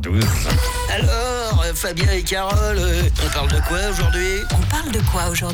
92. Alors, Fabien et Carole, on parle de quoi aujourd'hui ? On parle de quoi aujourd'hui ?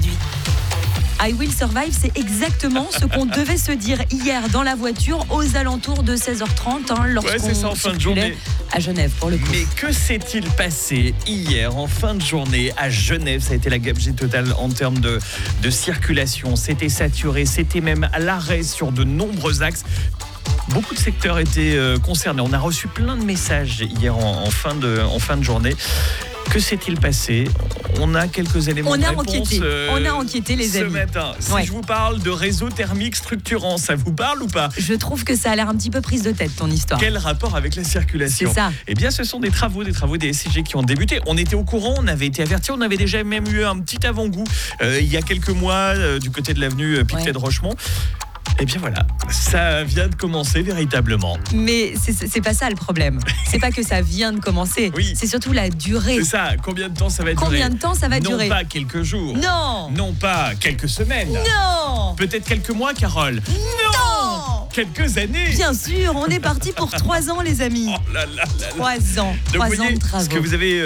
I Will Survive, c'est exactement ce qu'on devait se dire hier dans la voiture aux alentours de 16h30 lorsqu'on c'est ça, en fin de journée à Genève pour le coup. Mais que s'est-il passé hier en fin de journée à Genève ? Ça a été la gabegie totale en termes de circulation. C'était saturé, c'était même à l'arrêt sur de nombreux axes. Beaucoup de secteurs étaient concernés. On a reçu plein de messages hier en fin de journée. Que s'est-il passé ? On a quelques éléments de réponse. On a enquêté les amis. Ce matin, si je vous parle de réseau thermique structurant, ça vous parle ou pas ? Je trouve que ça a l'air un petit peu prise de tête ton histoire. Quel rapport avec la circulation ? C'est ça. Eh bien, ce sont des travaux des SIG qui ont débuté. On était au courant, on avait été avertis, on avait déjà même eu un petit avant-goût il y a quelques mois du côté de l'avenue Pictet de Rochemont. Eh bien voilà, ça vient de commencer véritablement. Mais c'est pas ça le problème. C'est pas que ça vient de commencer. Oui. C'est surtout la durée. C'est ça, combien de temps ça va durer ? Combien de temps ça va durer ? Non pas quelques jours. Non. Non pas quelques semaines. Non. Peut-être quelques mois, Carole. Non. Quelques années. Bien sûr, on est parti pour 3 ans les amis. Oh là là là là. 3 ans. Donc, 3 vous ans voyez, de travaux. ce que vous avez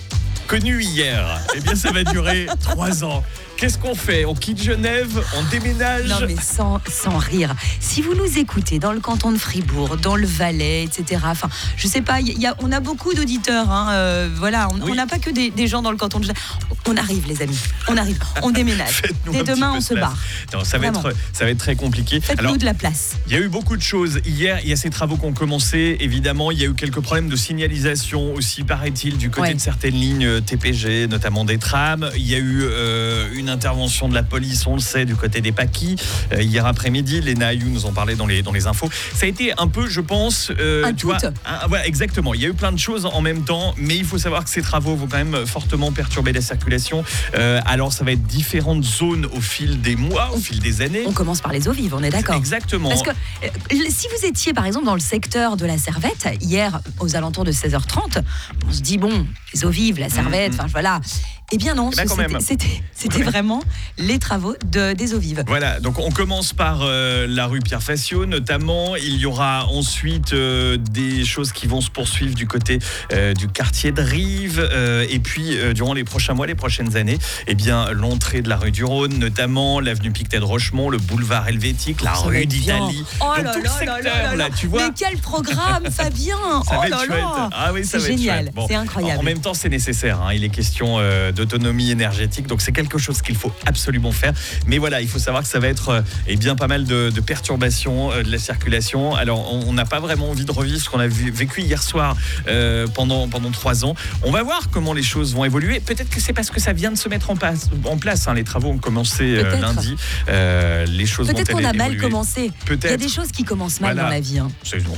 connu hier, eh bien ça va durer 3 ans. Qu'est-ce qu'on fait ? On quitte Genève, on déménage. Non mais sans rire. Si vous nous écoutez dans le canton de Fribourg, dans le Valais, etc. Enfin, je sais pas, on a beaucoup d'auditeurs. Voilà, on n'a pas que des gens dans le canton de Genève. On arrive les amis, on arrive, on déménage. Dès demain, on se barre. Non, ça va être très compliqué. Faites-nous de la place. Il y a eu beaucoup de choses. Hier, il y a ces travaux qui ont commencé. Évidemment, il y a eu quelques problèmes de signalisation aussi, paraît-il, du côté de certaines lignes TPG, notamment des trams. Il y a eu une intervention de la police, on le sait, du côté des Paquis. Hier après-midi, Léna Ayou nous en parlait dans les infos. Ça a été un peu, je pense... voilà, exactement. Il y a eu plein de choses en même temps, mais il faut savoir que ces travaux vont quand même fortement perturber la circulation. Alors, ça va être différentes zones au fil des mois, au fil des années. On commence par les eaux vives, on est d'accord. Exactement. Parce que si vous étiez, par exemple, dans le secteur de la Servette, hier, aux alentours de 16h30, on se dit, bon, les eaux vives, la Servette, enfin voilà... Eh bien non, c'était vraiment les travaux des eaux vives. Voilà, donc on commence par la rue Pierre Facio notamment. Il y aura ensuite des choses qui vont se poursuivre du côté du quartier de Rive. Et puis, durant les prochains mois, les prochaines années, eh bien, l'entrée de la rue du Rhône, notamment l'avenue Pictet de Rochemont, le boulevard Helvétique, la rue d'Italie. Oh donc, là tout là le secteur, là là, tu vois. Mais quel programme, Fabien. Ça oh va là être chouette. là. Ah oui, ça va être génial, chouette. Bon. C'est incroyable. En même temps, c'est nécessaire. Il est question d'autonomie énergétique, donc c'est quelque chose qu'il faut absolument faire. Mais voilà, il faut savoir que ça va être bien pas mal de perturbations de la circulation. Alors, on n'a pas vraiment envie de revivre ce qu'on a vécu hier soir pendant 3 ans. On va voir comment les choses vont évoluer. Peut-être que c'est parce que ça vient de se mettre en place. Les travaux ont commencé lundi. Les choses vont évoluer. Peut-être qu'on a mal commencé. Peut-être. Il y a des choses qui commencent mal dans la vie.